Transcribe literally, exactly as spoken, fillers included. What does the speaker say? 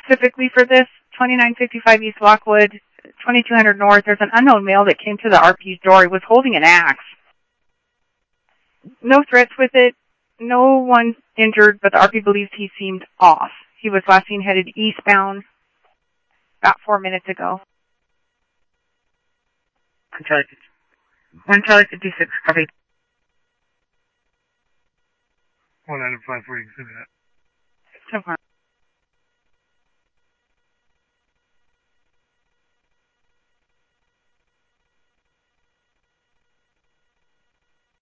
specifically for this, twenty-nine fifty-five East Lockwood, twenty-two hundred North. There's an unknown male that came to the R P's door. He was holding an axe. No threats with it. No one injured, but the R P believes he seemed off. He was last seen headed eastbound about four minutes ago. one Charlie fifty-six, copy. one nine five four, you can see that. So far.